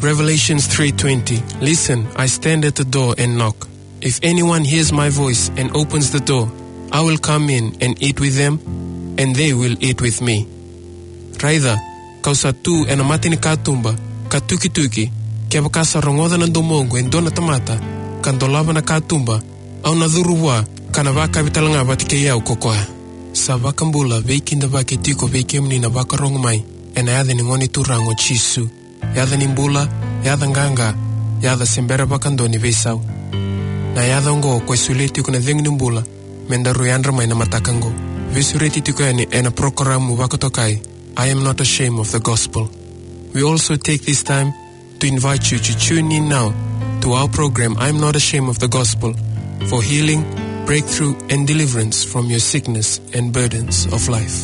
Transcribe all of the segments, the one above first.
Revelations 3:20. Listen, I stand at the door and knock. If anyone hears my voice and opens the door, I will come in and eat with them, and they will eat with me. Raida, kausatu ena matini katumba, katuki-tuki, kia bakasa rongoda na domongo en dona tamata, kandolava na katumba, au na dhuruwa, kana vaka vitalanga batike yau kokoa. Sa vakambula veikinda vake tiko veikemni na vaka rongmai, ena yadha ni ngoni turango chisu, yadha ni mbula, yadha nganga, yadha sembera vakandoni veisau. Na yadha ngo kwa suleti kuna dhengi mbula, menda ruyandra mai na matakango. Visureti tiko ena prokoramu vakotokai, I am not ashamed of the gospel. We also take this time to invite you to tune in now to our program, I am not ashamed of the gospel, for healing, breakthrough, and deliverance from your sickness and burdens of life.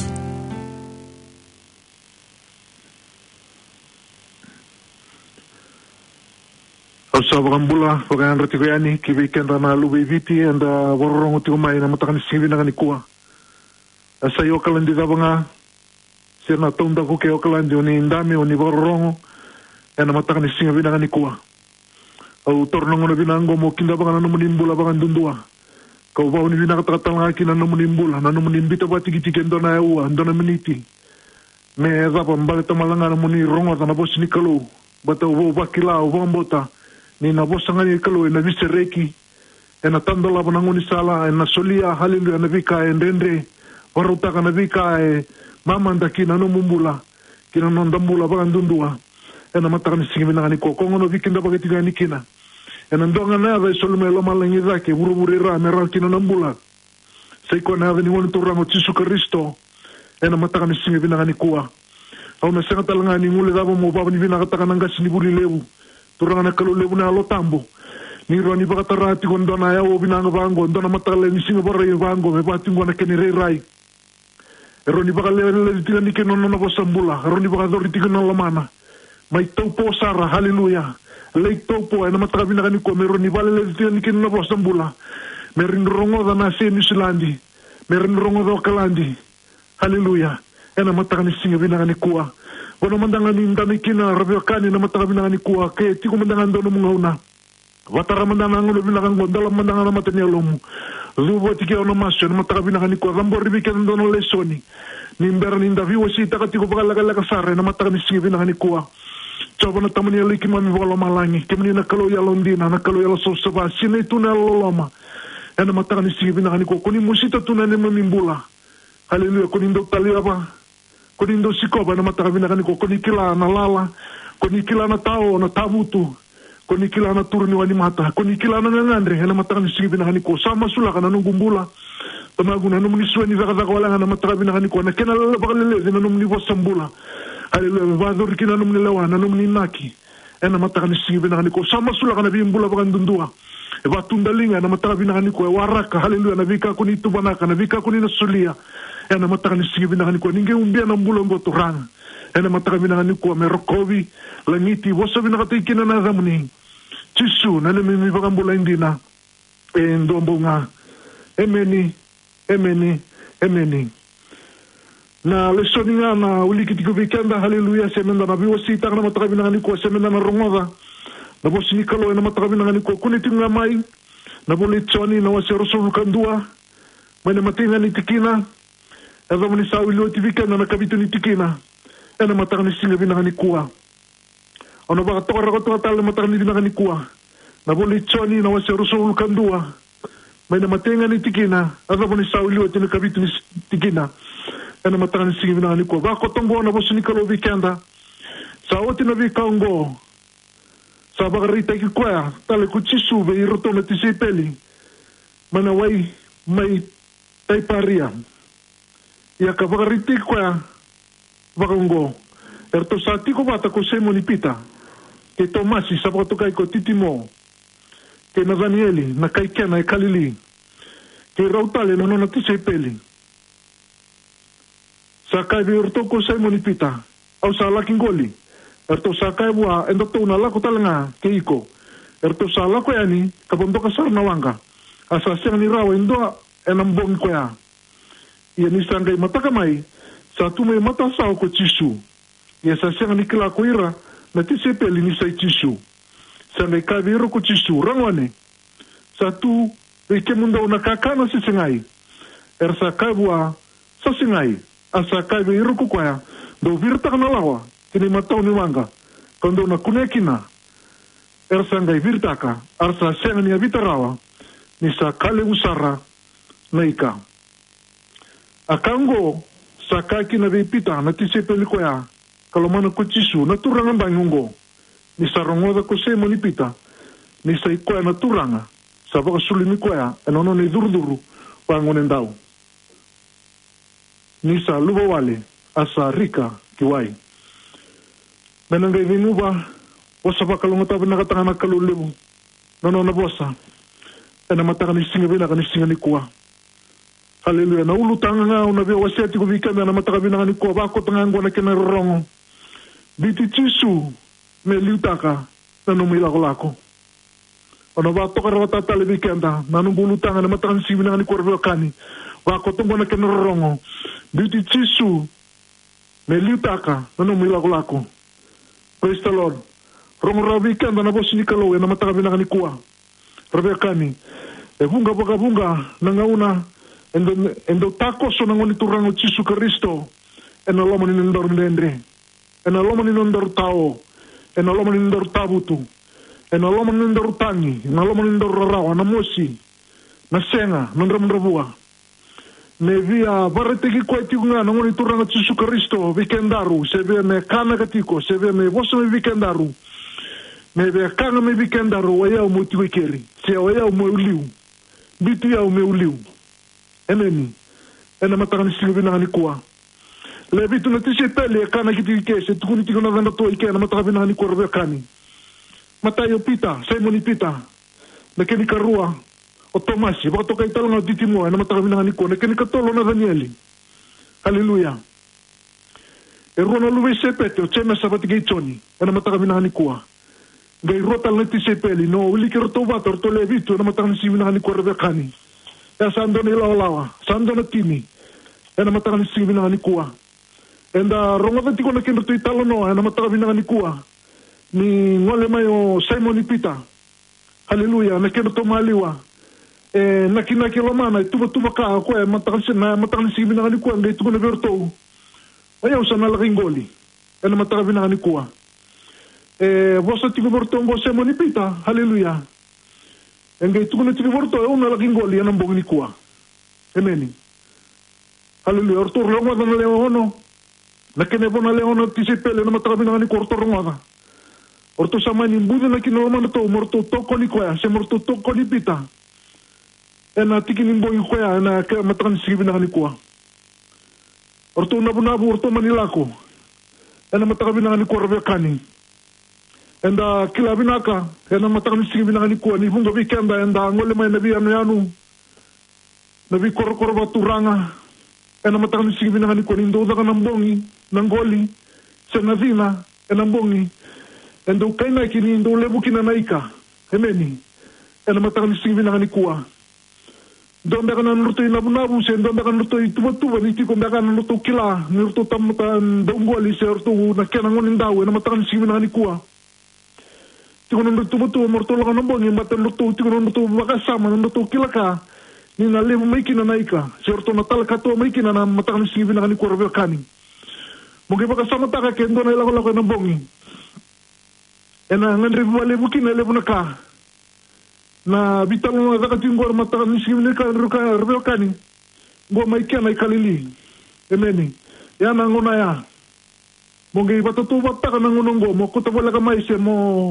Sa wakambula wakaandra tiko yani kivikenda na lube viti anda warorongo tiko mai na matakani singi na kanikua. Asa yokalandi dabanga sirna tonda ko ke yokalandi oni indami oni warorongo ena matakani singi na kanikua. Au tornongo na binango mo kinda banga na munimbula banga ndundua. Kau bau ni binaka takatanga kina na munimbula na munimbita batiki ndona ewa ndona miniti. Me zapa mbale tamalanga na munirongo na bosi nikalo bata ubo bakila ubo mbota. Ni na bosanga ni kalo na visereki ena tandola banangoni sala ena solia haleluya na vika endende warutaka na vika mama ndaki na no mumbula kina no ndambula bagandundua ena matakani singi na ni kokongo no vikinda bagati ni kina ena ndonga na va solume lo malangi zake burubura meral kina nambula sai ko na ni won turango Yesu Kristo ena matakani singi na ni kuwa au na sanga talanga ni mule dabo mo baba ni vina katakana ngasi ni buri lebu turanga kalau lebu na lo tambo ni roni bakatarati kon dona ya o binanga bango dona matale ni singa borre bango me pati ngona keni rai roni bakale le tingani ke non no bosambula roni bakadori tingana lamana mai topo sara haleluya le topo ena mataka binanga ni ko me roni bale le tingani ke no bosambula me rinrongo da na se ni silandi me rinrongo do kalandi haleluya ena mataka ni singa binanga ni kuwa Bono mandangan ni ndani kina rabiokani na mataka binangan ni kuwa ke tiko mandangan dono mungauna. Watara mandangan lo binangan gondala mandangan na matanya lomu. Zubo tiki ono masyo na mataka binangan ni kuwa rambo ribikan dono lesoni. Nimbera ni ndavi wasi taka tiko pakalaga sare na mataka ni singi binangan ni kuwa. Coba na tamani aliki mami wala malangi. Kemani na kalo ya londina na kalo ya la sosaba. Sine tuna loloma. Ena mataka ni singi binangan ni kuwa. Kuni musita tuna ni mamimbula. Haleluya kuni ndo tali apa. Koni ndo sikoba na matakabina kaniko koni kila na lala koni kila na tao na tabutu koni kila na turni wani mata koni kila na ngandre na matakabina sigibina kaniko sama sula kana nungumbula tamaguna no munisweni zaka wala na matakabina kaniko na kena la bakalele na no munivo sambula haleluya vador kina no munilewa na no muninaki na matakabina sigibina kaniko sama sula kana bimbula bakandundua vatundalinga na matakabina kaniko waraka haleluya na vika koni tubanaka na vika koni na sulia ena mataka ni singi binangani ko ninge umbia na mbulongo turanga ena mataka binangani ko merokovi langiti wosa binakati kina na zamuni chisu na nemi bakambula indina ndombo nga emeni na lesoni nga na ulikiti ko vikenda haleluya semenda na biwasita na mataka binangani ko semenda na rongoda na bosi nikalo ena mataka binangani ko kuniti nga mai na bolitsoni na waserosulu kandua mane matinga ni tikina Eva mani sa ulo tivika na kabitu ni tikina. Ena mataka ni singa binaka ni kuwa. Ono baka toka tala mataka ni binaka ni kuwa. Na boli choni na wasi rusulu kandua. May na matenga ni tikina. Eva mani sa ulo tina kabitu ni tikina. Ena mataka ni singa binaka ni kuwa. Bako tongo na bosi ni kalo vikenda. Sa oti na vikango. Sa baka rita ki kwea. Tale kuchisu ve iroto na tisipeli. Mana wai mai taiparia. Ia ka wakariti kwa wakango. Erto sa tiko bata ko se monipita. Ke Tomasi sa patokai ko titimo. Ke Nathanieli na kaikena e Kalili. Ke rautale na nona tise peli. Sa kai vi erto ko se monipita. Au sa lakingoli. Erto sa kai bua endoto una lako talanga ke iko. Erto sa lako yani kapondo kasar na wanga. Asa siang ni rawa indoa enambong ko ya. Ia nisanga i mataka mai, sa tu mai mata sao ko chisu. Ia sa sianga ni kila ko ira, na tisepeli ni sai tisu sa ngai ka viro ko tisu rangone sa tu e ke mundo na kakana si singai sa kai bua sa singai asa kai viro ko kwa do virta kana lawa kini matau ni wanga kondo na kunekina sa ngai virtaka sa senga ni vitarawa ni sa kale usara naika akango sa kaki na vipita na tisepeli ko ya kalau mana ko tisu na turanga bangungo ni sa rongoda ko se monipita ni sa ikoya na turanga sa baka sulimi ko ya enono ni durduru pangonen dau ni sa luba wale asa rika kiwai menangay vinuba wasa pa kalungata binakatanga na kalulibu nono na bosa ena mataka ni singa bina ni singa ni kuwa haleluya na ulutanga nga unabi waseti ko vikanda na mataka bina ni kuwa bako tanga ngona kena rongo biti tisu me liutaka na numila ko lako ono ba to karo tata le vikanda na numbulutanga na mataka ni bina ni kuwa kani bako tanga na kena rongo biti tisu me liutaka na numila ko lako. Praise the Lord. Rongo ravikanda na bosi ni kalowe na mataka bina ni kuwa Rabekani, bunga na ngauna endo tako so nangoni turango Yesu Kristo ena loma ni ndor ndendre ena loma ni ndor tao ena loma ni ndor tabutu ena loma ni ndor tangi ena loma ni ndor rawa na mosi na senga na ndramndravua me via bareteki kweti nga nangoni turango Yesu Kristo vikendaru sebe me kana katiko sebe me voso me vikendaru me kanga me vikendaru wa ya moti wekeri se wa ya mo uliu bitu ya mo uliu eneni ena mataka ni singa bina ni kuwa le bitu na tise pele kana kiti ke se tukuni tiko na vanda to ike na mataka bina ni kuwa rebekani matayo pita Simon pita na keni karua o Tomasi baka toka italo na ditimo na mataka bina ni kuwa na keni katolo na Danieli haleluya erona luwe sepete o chema sabati geichoni na mataka bina ni kuwa gai rotal na tisepeli no uli ke roto vato roto le vitu na mataka ni sibina ni kuwa rebekani ya sando ni lawa sando na timi na mataka ni sibina ni kuwa enda rongo tiko na kendo italo no na mataka bina ni kuwa ni ngole mayo Simon Pita haleluya na kendo to maliwa na kina kilomana tuba ka ko mataka ni sibina ni kuwa ngai tuko na verto ayo sana la ringoli na mataka bina ni kuwa vosa tiko verto ngo Simon Pita haleluya engai tuko na tiko verto una la ringoli na mbongi ni kuwa ameni haleluya orto rongo na leono na kene bona leono tisepele na mataka bina ni korto rongo orto samani mbude na kino mana to morto toko ni koya se morto toko ni Pita ena tiki ni mbongi koya na ka mataka ni sibina ni kuwa orto nabu orto manilako ena mataka bina ni kuwa rebekani enda kila binaka ena mataka ni sibina ni kuwa ni bunga vikenda enda ngole mai nabi anu nabi korokoro baturanga ena mataka ni sibina ni kuwa ni ndo daga nambongi nangoli senazina ena mbongi endo kaina kini ndo lebu kina naika hemeni ena mataka ni sibina ni kuwa donda kana nuto inabunabu se donda kana nuto ituba ni tiko ndaka nuto kila nuto tamata ndongoli se orto na kena ngoni ndawe na mataka ni sibina ni kuwa tiko nuto morto la kana mbongi mata nuto tiko nuto bakasama nuto kila ka ni na lebu maikina naika se orto natal kato maikina na mataka ni sibina ni kuwa rebekani mugi bakasama taka kendo na ila ko na mbongi ena ngandri wale bukina lebu naka na bitalo na zakati ngor mataka ni sibina ka rebekani ngo maikana ikalili emeni yana ngona ya mongi batoto bataka na ngonongo mo kutobola ka mai se mo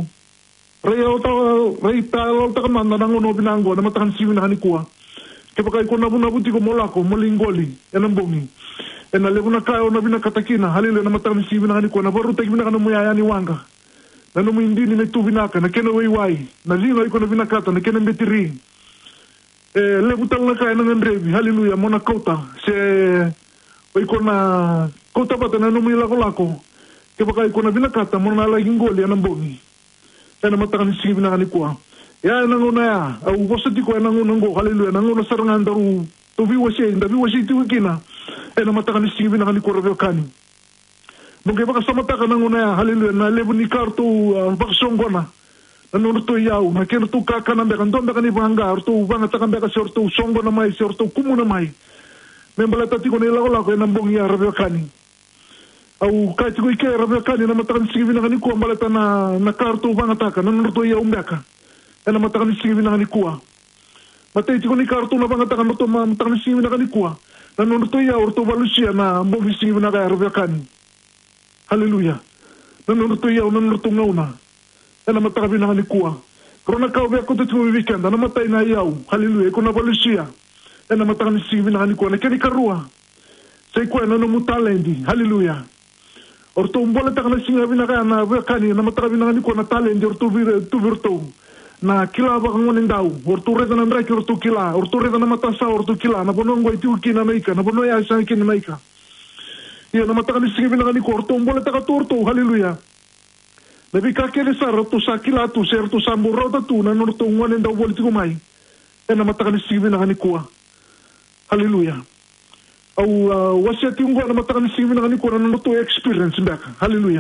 reita ta manda na ngono binango na mataka ni sibina ni kuwa kepakai ko na buti ko molako molingoli ena mbongi ena lebu naka ona bina katakina halile na mataka ni sibina ni kuwa na baru tekina kana moya yani wanga na no mindini na tu binaka na kena wai na lino iko na binakata na kena betiri le butal na kaya na ndrebi haleluya mona kota se iko na kota bata na no mila lako ke baka iko na binakata mona la hingoli na mbongi na mataka ni sibina ni kwa ya na ngona ya au bosati ko na ngona haleluya na ngona saranga ndaru to vi wasi tu kina na mataka ni sibina ni kwa rebekani Mungkin baka samata ka nanguna haleluya na lebu ni kartu baksongona. Nanu to yau makin to ka kana be kan donda kan ibanga to banga ta kan be ka sorto songona mai sorto kumuna mai. Membala tati ko nila ko nambong ya rabe kani. Au ka ti ko ke rabe kani na matakan sige na kani ko balata na kartu banga ta kan nanu to yau mbeka. Na matakan sige na kani ko. Matay ti ko ni kartu na banga ta kan to matakan sige na kani ko. Nanu to yau to balusia na mbong sige na ka rabe kani. Haleluya. Nanunuto yaw, nanunuto ngauna. Yan ang matakabi na kanikuha. Kung nakauwi ako dito weekend, namatay na yaw. Haleluya. Kung nabalusya. Yan ang matakabi na kanikuha. Nakanikaruha. Sa ikuha, nanumutalendi. Haleluya. Orto umbola ta kana singabi na kaya na kani na matakabi na kanikuha na talendi. Orto virto. Na kila ba kang unin daw. Orto reda na nraki, orto kila. Orto reda na matasa, orto kila. Napunong ko iti ukina na ika. Napunong ya isang ikina na ika. Yan ang matakan sige na kanikuha. Orto umbola ta katurto. Haleluya. Nabi kakele sa roto sa kilatu, serto sa murota tu, na norto nguanin daw boliti kumay. Yan ang matakan sige na kanikuha. Haleluya. Au wasyat yung na matakan sige na kanikuha na norto experience back. Haleluya.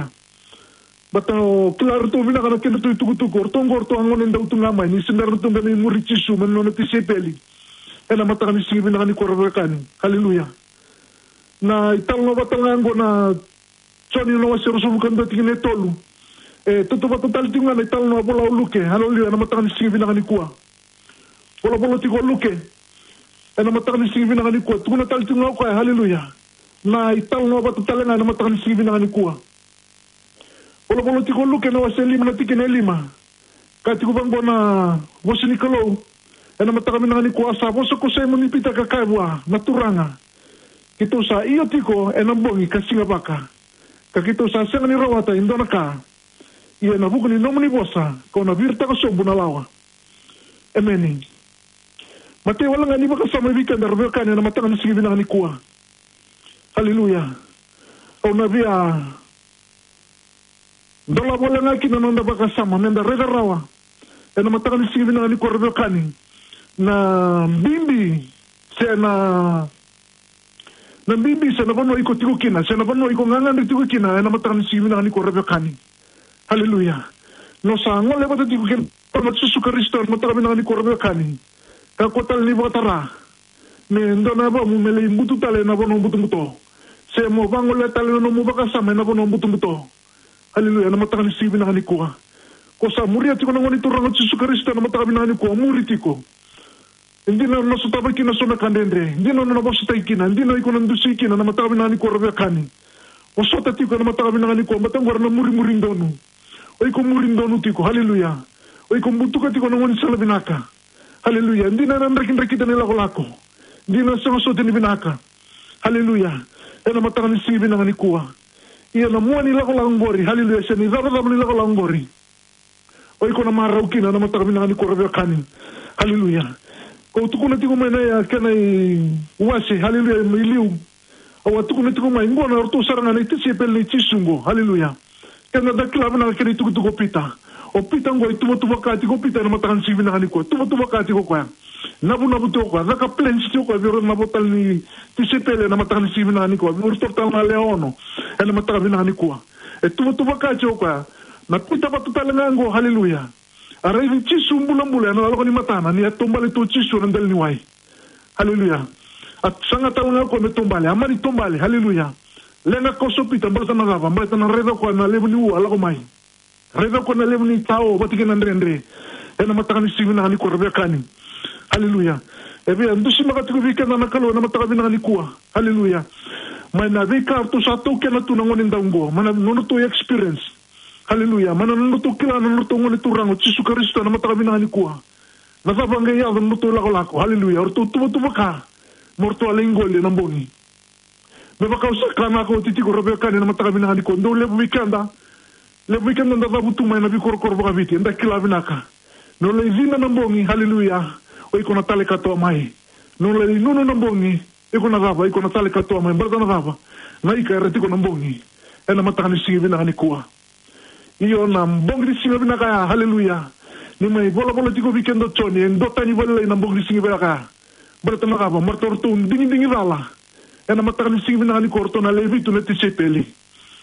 Bata klaro to bina kana kena tu tukutuko, orto nguanin daw tu ngamay, ni sindar to gani murichisu, manona ti sepeli. Yan ang matakan sige na kanikuha rabakani. Haleluya. Na ital na batangango na Johnny no wasero subukan dati kine tolu. Tutupa total tinga na ital na bola uluke. Haleluya na matakan sige na kanikuha. Bola tiko uluke. Na matakan sige na kanikuha. Tukuna tal tinga ko haleluya. Na ital na batatalanga na matakan sige na kanikuha. Bola tiko uluke na waseli na tikine lima. Katiko bang bona wasini kalo. Na matakan na kanikuha sa boso ko sa munipita kakabwa naturanga. Kito sa iyo tiko enambongi kasinga baka. Kakito sa senga ni rawata indona ka. Iya na buku ni nomoni bosa ko na virta ka sobu na lawa. Amen. Mate wala nga ni baka sa mabikan na rebel kanya na matakan na sige binang ni kuha. Haleluya. O nabia dola wala nga kinanonda baka sama menda rega rawa. E na matakan na sige binang ni kuha rebel kani. Na bimbi siya na bibi sa nabono iko tiko kina, sa nabono iko ngangan tiko kina, na matakan sige binang ni kuha rebel kani. Haleluya. No sa ngol lebat tiko kina, pag susu Kristo matakan binang ni kuha rebel kani. Kakotal ni batara. Ne ndo na ba mo mele imbutu tale na bono butu-buto. Se mo bangol tale no mo baka sa na bono butu-buto. Haleluya na matakan sige binang ni kuha. Ko sa muria tiko nangoni turang Yesus Kristo na matakan binang ni kuha muri tiko. Hindi na nasutaba kina sona kandendre. Hindi na nabosita ikina. Hindi na iko nandusi ikina na matakan binang ni kuha rebel kani. O sota tiko na matakan binang ni kuha matangwar na muri-muring dono. O iko muring dono tiko. Haleluya. O iko butuka tiko nangoni sa labinaka. Haleluya. Hindi na nandrakin-rakita nila lako. Hindi na sangasot ni binaka. Haleluya. Yan na matakan ni sige binang ni kuha. Iyan na mua nila ko lang gori. Haleluya. Siya ni zaradam nila ko lang gori. O iko na maraw kina na matakan binang ni kuha rebel kani. Haleluya. Kau tukuna tiko may na kanay uwasi. Haleluya. May liw. Awa tukuna tiko may ngwa na orto sarangan na itisipel na itisungo. Haleluya. Kaya nadakilaban na kaya itukutuko pita. O pita ngo itumo-tumo kati ko pita na matakan sige binang ni kuha. Tumo-tumo kati ko kuha. Nabu-nabu to kuha. Naka-plens to kuha. Biro nabutal ni tisipel na matakan sige binang ni kuha. Biro tortal na leono. Na matakan binang ni kuha. Tumo-tumo kati ko kuha. Napita pa tutalangan ngo. Haleluya. Aray ni chisu mbulan-bulan, nalalo ko ni matana, niya tumbali to chisu ng dal niway. Haleluya. At sanga taon nga ko na tumbali, ama ni tumbali, haleluya. Lenga ko sopitan, balata na gava, balata na reda ko na levo ni uwa, ala ko may. Reda ko na levo ni tao, batikin ng rendre. Na matakan ni sige na ni kuha rebel kani. Haleluya. Ebe, ando si makatikubikan na nakalo, na matakan na ni kuha. Haleluya. May nabika to sa token na tunangonin daw go, mananunuto experience. Haleluya. Mananunuto kila nanunuto ngunit turang at Yesus Kristo na matakan binang ni kuha. Nasabangay yaw nanunuto lako-lako. Haleluya. Orto tumo-tumo ka. Morto alinggol yan ang bongi. May makausak ka na ako titiko rebel kani na matakan binang ni kuha. Ndo lebo wikanda. Lebo wikanda nadabutumay na bikorokor baka biti. Anda kilabin naka. No laizina ng bongi. Haleluya. O iko natali ka to amay. No lainuno ng bongi. Iko nagaba. Iko natali ka to amay. Barata nagaba. Na ikairati ko ng bongi. Na matakan ni sige binang ni kuha. Iyo na bongi singa binaka, haleluya. Ni may bola-bola tiko weekend choni, endota ni wala na bongi singa binaka. Berta na kaba, martorto dingin-dingin rala. Na matakan ni singa binaka ni korto na levi to na tisepeli.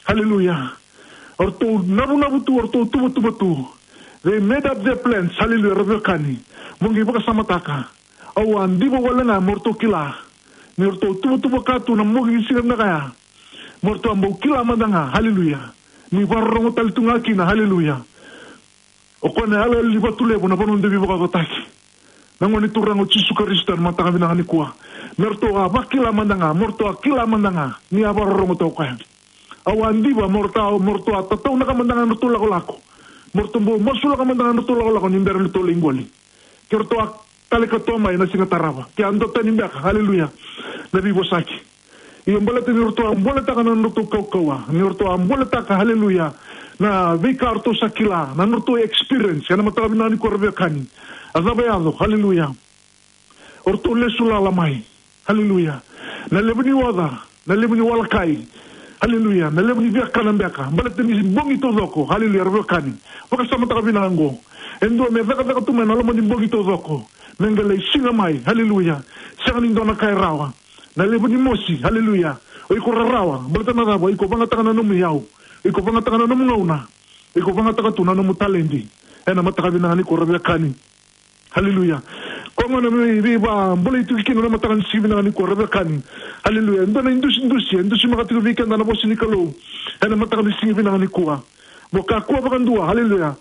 Hallelujah. Orto nabu-nabutu, orto tubu-tubu. They made up their plans. Hallelujah. Rabekani. Mungi baka samataka. Awan, di ba wala nga, morto kila. Ni orto tubu-tubu katu na mugi sirap na kaya. Morto ambo kila madanga. Hallelujah. Ni warong talitunga kina. Hallelujah. O kone ala libatulebo na panon debi baka kotaki. Nangoni turang o Jesu Kristo na matanga binangani kuwa. Morto bakila madanga. Morto kila madanga. Ni abarong tau kaya. Awan di ba morto atataw na kamandangan na tulak lako. Morto mo masula kamandangan na tulak lako nimbera na tuling wali. Kerto talikatomay na singatarawa. Kaya ando tanimbaka. Hallelujah. Nabi Bosaki. Iyong balata ni Urto ang balata ka na nuto kaukawa. Ni Urto ang balata ka. Hallelujah. Na vika Urto sa kila. Na nuto experience. Yan na matalabi na ni Korabekani. Azabayado. Hallelujah. Urto lesula lamay. Hallelujah. Nalibani wada. Nalibani walakay. Hallelujah. Nalibani via kanambeka. Balata ni bongi tozoko. Hallelujah. Rabekani. Wakasama takabinango. Endo me vaka tumen alam ni bongi tozoko. Mengalay singamay. Hallelujah. Siya kanindong na kay rawa. Nalibani mosi. Hallelujah. O iko rarawa. Balata na rawa. Iko pangataka na numiyaw. Iko pangataka na numungauna. Iko pangataka tuna numutalendi. Ena matakabinangan ni Korabekani. Hallelujah. Kung ano may iba, boleh itu ikin na matakan sibinangan ni Korabekani. Hallelujah. Endo na indusi makatigubikan na nabos ni Kalo. Ena matakan sibinangan ni Kuwa. Boka Kuwa bakan dua. Hallelujah.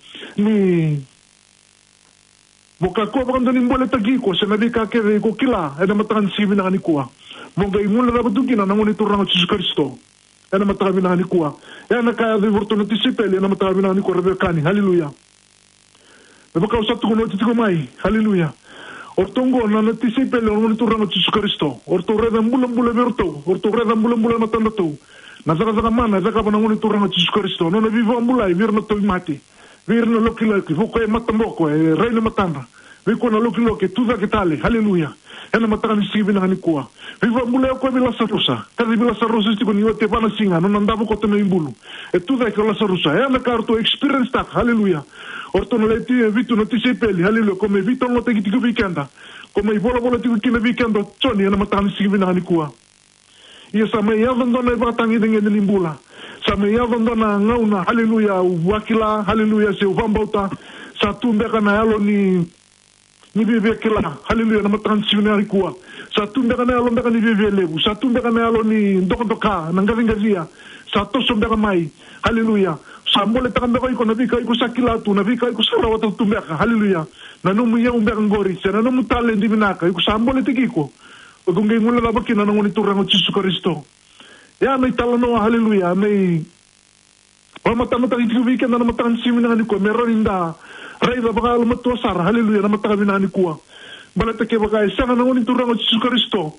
Boka Kuwa bakan dua ni boleh tagi ko. Sa nabi kakere ko kila. Ena matakan sibinangan ni Kuwa. Mongga imula na batugin na nangunit turang at Jesus Kristo. Ena matakan binangan ni Kuwa. Ena kaya divorto na tisipeli. Ena matakan binangan ni Korabekani. Hallelujah. Napaka usap tukuno at tikumay. Hallelujah. Ortongo na natisipeli nangunit turang at Jesus Kristo. Orto redang bulan-bulan berto. Orto redang bulan-bulan matanda to. Nazaka-zaka man. Nazaka pa nangunit turang at Jesus Kristo. No nabivo ang bulay. Vir na to'y mati. Vir na loki-loki. Vuko matamboko. Rey na matanda. Viko na loki-loki. Tuda kitali. Hallelujah. Ena matakan isibin na kanikuwa. Viva mulai ako bila sarusa. Kasi bila sarusa iti ko niwa te pana singa. No nandabo ko tano imbulu. Tu da ikaw la sarusa. Ena karto experience tak. Hallelujah. Orto na leti vitu na tisipeli. Hallelujah. Kome vitu ang otegi tiko vikenda. Kome bola tiko kina vikenda. Choni ena matakan isibin na kanikuwa. Iya sa may yavan doon na ibatangi dengan nimbula. Sa may yavan doon na ngauna. Hallelujah. Wakila. Hallelujah. Si uvambauta. Sa tumbe ka na yalo ni bebe kila. Hallelujah. Na matakan isibin kuwa. Sa tumbe ka na yalo ni bebe lebu. Sa tumbe ka na yalo ni doka nang gazing-gazia. Sa tosom ka may. Hallelujah. Sa mole takang beka iko nabika iko sa kilatu. Nabika iko sa rawat ang tumbe ka. Hallelujah. Nanumuya umbekang gori. Sa nanumutalen di binaka. Iko sa mole tigiko. Pagungay mula labakin na nangunit turang o Jesus Kristo. Ya may talano. Hallelujah. May pamatamatang itikibikan na namatakan simin na kaniko. Meron inda. Ray na baka lumatwa sara. Hallelujah. Namatakan na kanikuwa. Balatake baka isa ka nangunit turang o Jesus Kristo.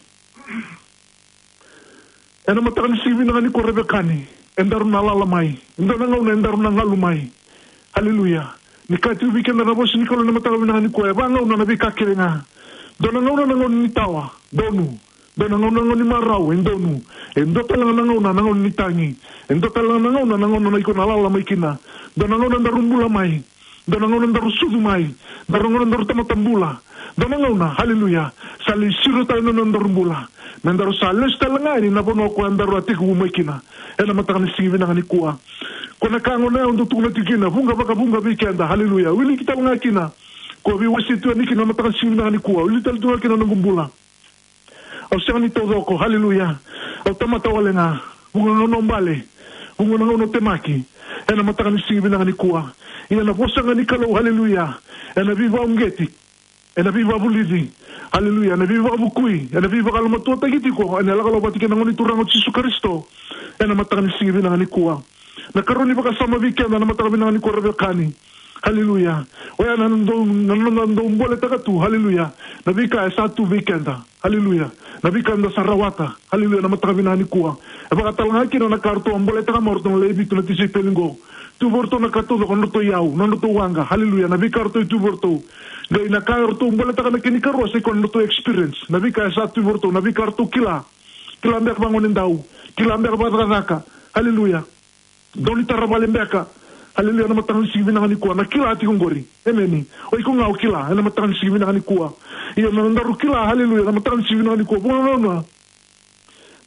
E namatakan simin na kaniko Rebekani. Endaron na lalamay. Endaron na ngalumay. Hallelujah. Nikatibikan na nabos ni Kalo namatakan na kanikuwa. Bangaw na nabikakiri nga. Doon nangaw na nangaw ni Tawa. Donu. Doon nangaw ni Maraw. Endonu. Endo talang nangaw ni Tangi. Endo talang nangaw na iko nalalamay kina. Doon nangaw na darumbulamay. Doon nangaw na darusudumay. Doon nangaw na darutamambula. Doon nangaw na. Hallelujah. Salisiro tayo na darumula. Nandaro salis talangay. Napuno ko ang daruatik umay kina. E namatakan ni Singivin na kanikuwa. Kung nakango na yung tutulad kina. Bunga bikenda. Hallelujah. Wili kita nga kina. Ko vi wasitu ni kina matakan Singivin na kanikuwa. Wili talito nga kina nangumbula. Au siya ni todo ko. Hallelujah. Au tamatawale nga. Bunga nga nombale. Bunga nga temaki. E namatakan ni Singivin na kanikuwa. Ina na posa nga ni Kalo. Hallelujah. E na viva ungetik. E na viva bulidi. Hallelujah. Na viva bukui. E na viva kalamatua tagiti ko. E na lakalabati ka nangon iturang at Jesus Kristo. E na matakan ni Singivin na kanikuwa. Nakaroon ni kasama weekend na matakan na ni Korabekani. Hallelujah. Oya nanandong bolet agatu. Hallelujah. Nabika satu weekend. Hallelujah. Nabika nda sarawata. Hallelujah. Namatakan na ni kuwa. E baka talangaki na nakarto ang bolet agamorto na leibito na tisipelingo. Tuborto na katudo kung nuto yaw. Nanuto wanga. Hallelujah. Nabika arto tuborto. Gay nakaarto ang bolet agan na kinikaro sa ikon nuto experience. Nabika satu tuborto. Nabika arto kila. Kila mbek bangonin daw. Kila mbek batraraka. Hallelujah. Doni tarabalimbeka. Hallelujah. Namatakan ni Singivin na kanikuwa. Nakila ati kong gori. Amen. O ikaw nga o kila. Namatakan ni Singivin na kanikuwa. Iyan nanandaro kila. Hallelujah. Namatakan ni Singivin na kanikuwa. Bunga nga.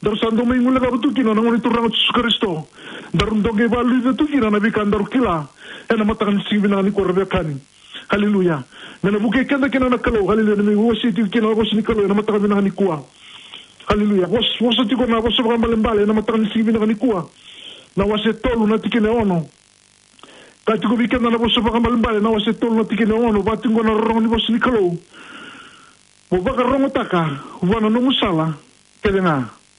Dar sando may ngula ka tukina nang uniturang at Jesus Kristo. Darundong kay balu ito tukina nabikan darukila. Na matakan sibin na ni Korabekani. Hallelujah. Na nabukay ka na kinanakalo. Hallelujah. Na may huwasi ito kinakos ni Kalo na matakan na ni Kuwa. Hallelujah. Wasa tiko na wasa baka malembale na matakan sibin na ni Kuwa. Na wasa tolo na tikine ono. Kati ko bikin na wasa baka malembale na wasa tolo na tikine ono. Bating ko na rong ni wasa ni Kalo. Mubaka rong utaka. Wana numusala. Kaya nga.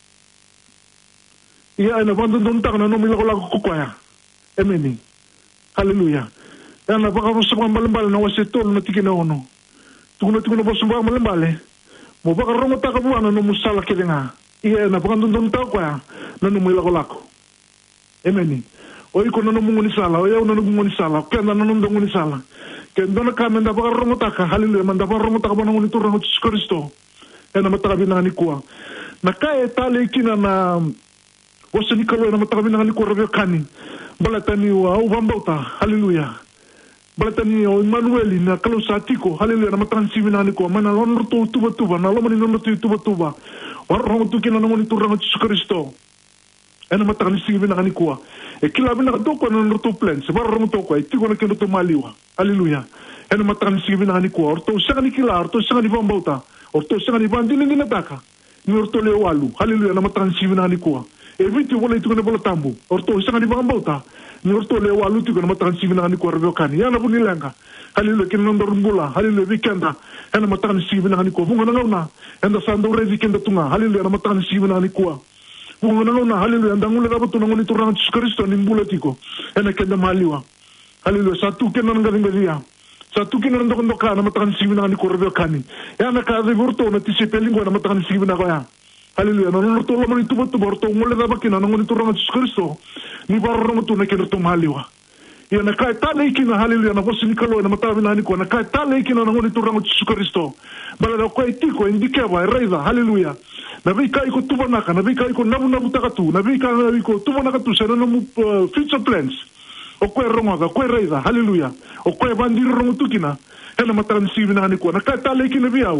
Iya ay nabandunduntak na numilako kukwaya. Amen. Hallelujah. Yan napaka sa mga malambale na wasitol na tikinaono. Tukuna ba sa mga malambale? Mo baka rumata ka buwan na numusala kaya nga. Iya napaka nunduntak kwaya na numilako. Amen. O iko na numungunisala. O yaw na numungunisala. Kaya na nanundungunisala. Kaya doon na kami napaka rumata ka. Hallelujah. Mandapaka rumata ka ba ng uniturang Jesus Kristo. Yan na matakabi na nikuha. Nakaya tali kina na wasa ni Kalo na matakabi na nikuha Rabekani. Balatani wa ubambauta. Hallelujah. Balatani o Emmanuel na Kalo sa atiko. Hallelujah. Na matansibi na nikuha. Mana lonroto tuba-tuba. Na lomani lonroto tuba-tuba. Warang tukin na nanguniturang Jesus Kristo. Yan na matansibi na nikuha. Kilabi na katoko na lonroto plans. Warang toko. Tiko na kinuto maliwa. Hallelujah. Yan na matansibi na nikuha. Orto siya kanikila. Orto siya kanibambauta. Orto siya kanibandi na dinataka. Ni orto lewalu. Hallelujah. Na matansibi na nikuha. Eviti wala ito ka na pala tambo. Orto siya kanibambauta. Ni orto lewalu tiko na matansibi na nikuha Rabekani. Yan na po nilenga. Hallelujah. Kinandarumbula. Hallelujah. Weekenda. Yan na matansibi na nikuha. Bunga na ngauna. Yan na sando re weekenda tunga. Hallelujah. Na matansibi na nikuha. Bunga na ngauna. Hallelujah. Andang ula ka ito ng uniturang Jesus Kristo. Nimbula tiko. Yan na kenda maliwa. Hallelujah. Satu kena ng galing-galia. Satu kena ng dokan-dokan na matansibi na nikuha Rabekani. Yan na ka-revorto na tisipelingwa na matansibi na kaya. Hallelujah. Nanunurto laman ito ba orto ngula na bakina ng uniturang Jesus Kristo. Ni barang ito na kinurto maliwa. Yan na kahit talay kina. Hallelujah. Na wasi ni Kalo na matabi na nikuha. Na kahit talay kina ng uniturang Jesus Kristo. Bala na kwa itiko. Hindi keba. Reza. Hallelujah. Nabika iko tubanaka. Nabika iko nabutakatu. Nabika iko tubanakatu. Sa nanong future plans. O kwe rongaga, kwe reiza, hallelujah. O kwe bandiri rongutukina, hena matansibi na nikuha. Nakatala ikina biyaw.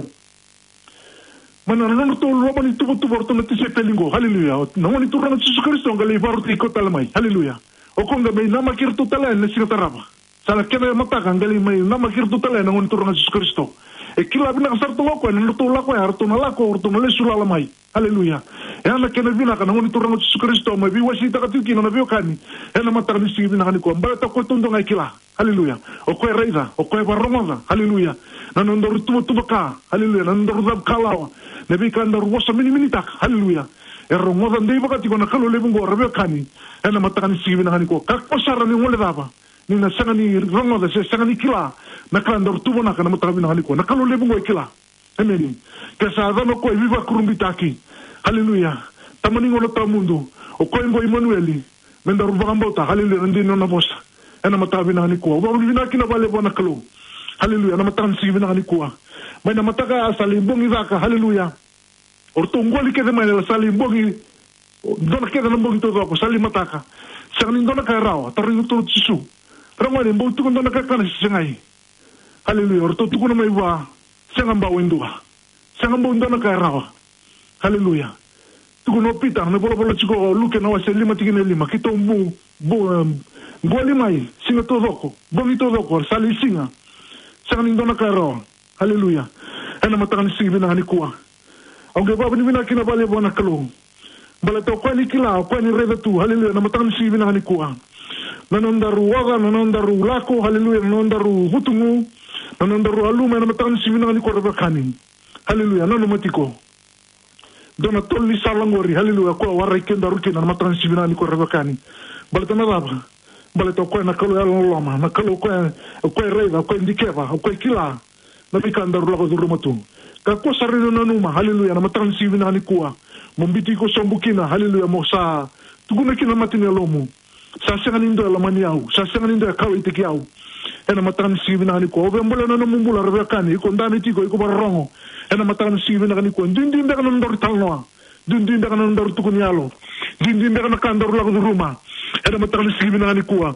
Mananano to roman ito tuborto na tisepelingo, hallelujah. Nangon ito rangat Jesus Kristo, ang galay barot iko talamay, hallelujah. O kung may namakirto talayan na sinataraba. Sana kena mataka, ang galay may namakirto talayan, nangon ito rangat Jesus Kristo. Kilabi na kasarto ako, nanutula ko, harto na lako, harto na lesulalamay. Hallelujah. Yan na kinabina ka, nangun ito rangot Jesus Kristo, may biwasita ka tiki na nabiyokani. Yan na matarnisibin na kaniko. Balat ako itundong ay kila. Hallelujah. O kwe reiza, o kwe barongoza. Hallelujah. Nanundor tuba-tuba ka. Hallelujah. Nanundor zab kalawa. Nabi ka naruwasa mini-minitak. Hallelujah. Erongoza hindi ba katiko na kalulibong ko, rabiyokani. Yan na matarnisibin na kaniko. Kakpasaran yung wala daba. Ni nasanga ni rongoza, sanga ni kila. Nakalandor tuba na ka na matarabin na kaniko. Nakalulibong ko ay kila. Amen. Kasada no ko viva kurumbitaki. Hallelujah. Tamaning ulo ta mundo. O ko imbo Emmanuel. Menda rubang bauta. Hallelujah. Andino na boss. Ana matabi na ni ko. Wa binaki na bale bona kalo. Hallelujah. Na matansibi na ni ko. May na mataka sa limbong izaka. Hallelujah. Orto ngoli ke de may sa limbong dona ke na mbong to ko sa limataka. Sa nin dona ka raw. Tarin to Jesu. Rangwa ni mbong to dona ka kana singai. Hallelujah. Orto to ko na may wa. Siyang bawa indua. Siyang bawa indua na kaya rawa. Hallelujah. Tuko no pita, na bola chiko, luke na wase lima tigine lima. Kito gua limai, singa todoko. Bongi todoko, sali singa. Siyang indua na kaya rawa. Hallelujah. Ena matakan singi na kuwa. Ang gaba ni bina kinabali buwan na kalong. Balato kwa ni kila, kwa ni reda tu. Hallelujah. Na matakan singi na kuwa. Nanondaru waga, nanondaru lako. Hallelujah. Nanondaru hutungu. Nanondaru aluma na matakan singi na kuwa Rabekani. Hallelujah. Nanomatiko. Dona tolli salangori. Hallelujah. Kwa waray kenda rukin na matakan singi na kuwa Rabekani. Balata na raba. Balata kwa nakalo yalolama. Nakalo kwa reda, kwa indikeva, kwa kila. Nabikandaru lako durumatu. Kako sarino nanuma. Hallelujah. Na matakan singi na kuwa. Mumbiti ko sombukina. Hallelujah. Mo sa tuguna kina matini alomu. Sa senganindo alamani yao. Sa senganindo akaw itiki yao. Ena matakan singi na ko. Obembole na namumbula Rabekani. Iko ndani tiko. Iko barongo. Ena matakan singi na ko. Dindin da ka nandor talnoa. Dindin da ka nandor tukun yalo. Dindin da ka nakandor lako duruma. Ena matakan singi na ko.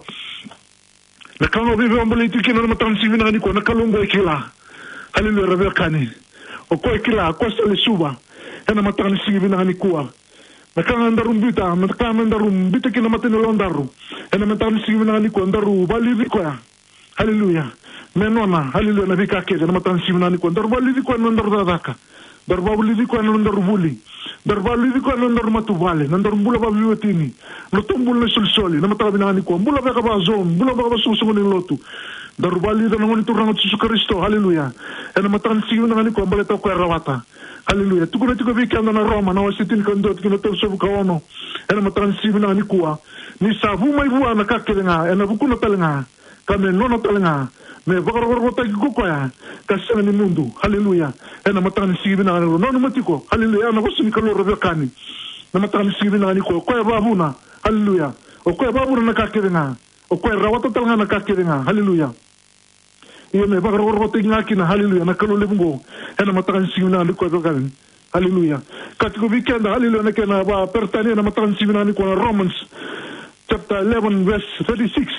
Nakano bibi ombole itiki na matakan singi na ko. Nakalungo ikila. Hallelujah. Rabekani. O ko ikila. Ko sa lisuba. Ena matakan singi na ko. Nakangandarum bita, matakamandarum bita kinamatinulondaru. And I'm a Sivinanikondaru, Balivikoya. Hallelujah. Menona, hallelujah, Navikake, and Matansivinanikondaru, Balivikoanandardaka. Darbaliviko and Nandarbuli. Darbaliviko and Nandarmatuvale, Nandarbula Vivatini. Notumbul Sulsoli, Namatabinanico, Bulabakabazon, Bulabasun in Lotu. Darbali, the Monitor Sucaristo, hallelujah. And a Matansivinanico, Baleta Ravata. Hallelujah. Tukuretiko weekend na Roma na wasitin kandot kinatorso kaono. Ena matransibi na nikua. Ni sabu mai bua na kakelenga ena buku na talenga. Kame no na talenga. Me bakarorgo ta kukoya. Kasana ni mundu. Hallelujah. Ena matransibi na no no matiko. Hallelujah. Na wasini kaloro bekani. Na matransibi na nikua. Koya babuna. Hallelujah. O koya babuna na kakelenga. O koya rawata talenga na kakelenga. Hallelujah. Iya me bakarorgo ta ngakina. Hallelujah. Na kalolebungo. Ena matransibi na nikua bekani. Hallelujah. Katiko weekend, hallelujah, na kena ba pertani na matransivinani ko na Romans chapter 11 verse 36.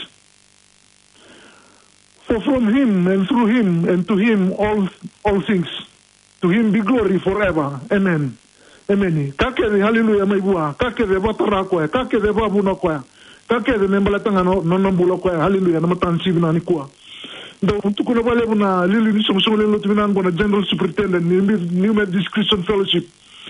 For from him and through him and to him all things. To him be glory forever. Amen. Amen. Kakere hallelujah mai bua. Kakere batara ko. Kakere babu na ko. Kakere nembalatanga no nombulo ko. Hallelujah na matransivinani ko. Untuk kuna bale na lili ni song lelo tuminan ko na General Superintendent New Methodist Christian Fellowship.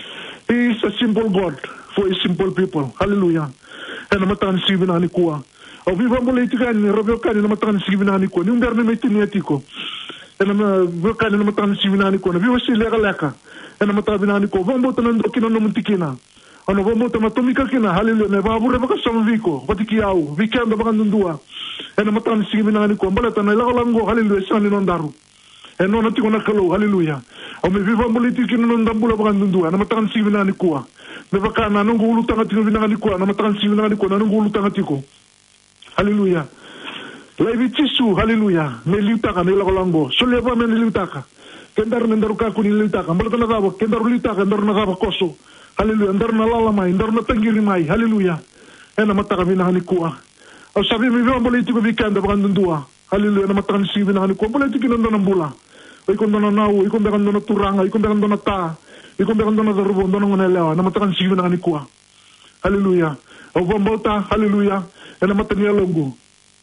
He is a simple God for a simple people. Hallelujah. And namatan sibina ni kuwa. O viva mole itikan ni robyo kan na namatan sibina ni kuwa. Ni umberme may tiniatiko. And namatan namatan sibina ni kuwa. Na viva si leka. And namatan ni kuwa. Vambo tanando kinanomuntikina. Ano vambo tamatumika kina. Hallelujah. Na babure baka samviko. Patikiao. Weekend baka nundua. And matan sigiminani ko balata na ilalango hallelujah sani nondaru and no natiko nakalo hallelujah o me viva politiki no ndambula bagandundua na matan sigiminani ko me baka na nungu ulutanga tiko binani ko na matan sigiminani ko na nungu ulutanga tiko hallelujah laivi tisu hallelujah me liutaka na ilalango soleva me liutaka kendar mendaruka ko ni liutaka balata na dabo kendar liutaka ndar na dabo koso hallelujah ndar na lalamai ndar na tangiri mai hallelujah and mataka binani ko. O sabi mi veo politiko weekend bagandundua. Hallelujah na matransibi na ko politiko nando ng bula. O ikon na nau, ikon begando na turanga, ikon begando na ta, ikon begando na darubo nando ng nelewa na matransibi na ko. Hallelujah. O bombota, hallelujah. Na matanya longo.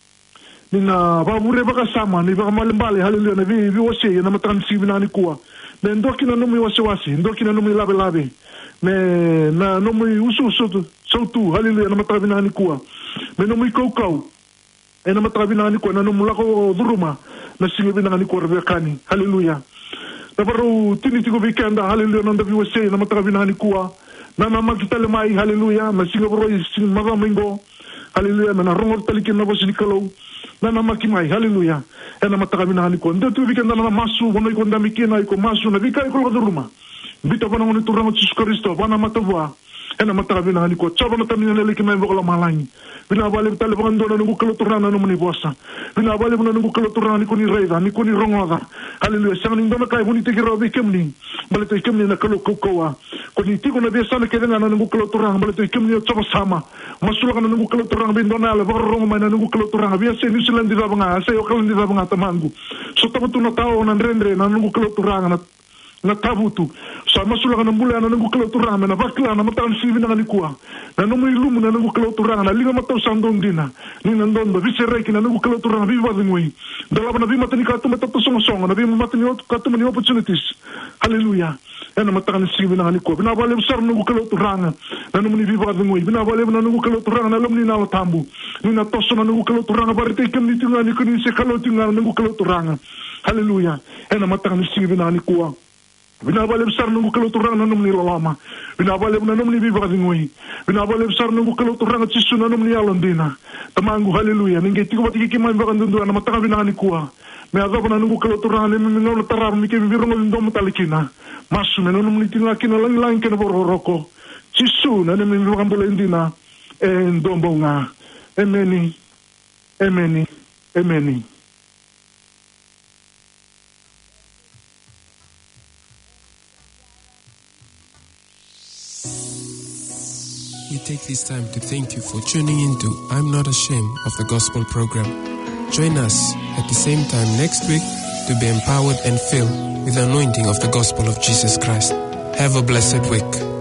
Ni na babure baka sama, ni baka malimbali, hallelujah na vi wase na matransibi na ko. Na ndoki na numi wase, ndoki na numi labe. Me na numi usu sautu, hallelujah na matrabi na ko. Menumui kau e na matrabinani ko na numulako duruma na singibinani ko rebekani hallelujah na baru tinitiko weekend hallelujah nanda biwase na matrabinani ko na makitale mai hallelujah na singabro maramingo hallelujah na rongor talikin na bosinikalo na makimai hallelujah e na matrabinani ko ndo tu weekend na masu bonoy ko ndamikina ko masu na bikai ko duruma bita bana ngoni turang Jesus Kristo bana matwa e na matrabinani ko chaba na tamina leki mai bokala malai binabali tali bangandona nungu kaloturana no munibosa binabali bana nungu kaloturana ni kuni reda ni kuni rongoda hallelujah sang nindona kai buni tiki robi kemni balito kemni na kalo kokoa kuni tiko na biasa na kedenga na nungu kaloturana balito kemni chama sama masula na nungu kaloturana bindona la borong mai na nungu kaloturana biasa ni silan dira banga sa yo kalan dira banga tamangu so tamatu na tao na rendre na nungu kaloturana na tabutu sa masula na mbula na nungu kaloturana na bakla na matan sivi na nikua na nungu ilumu na nungu kaloturana na linga matau sandong dina ni nandondo visereki na nungu kaloturana viva dingui dalaba na bima tani katu matatu songa na bima matani katu mani opportunities hallelujah na matan sivi na nikua binabale besar nungu kaloturana na nungu ni viva dingui binabale na nungu kaloturana na lamni na tambu ni na toso na nungu kaloturana barite kem ni tinga ni kuni se kalotinga na nungu kaloturana hallelujah na matan sivi na nikua binabale besar nungu kaloturang nanum ni lalama binabale nanum ni bibadingui binabale besar nungu kaloturang tisu nanum ni alondina tamangu hallelujah ninge tiko batiki kimai bakandundu na matanga binani kuwa me adaba nungu kaloturang ni mingaw tarar mi ke bibirong ndom talikina masu nanum ni tinakina lang kena bororoko tisu nanum ni bakambole ndina ndombonga ameni. We take this time to thank you for tuning into I'm Not Ashamed of the Gospel program. Join us at the same time next week to be empowered and filled with the anointing of the gospel of Jesus Christ. Have a blessed week.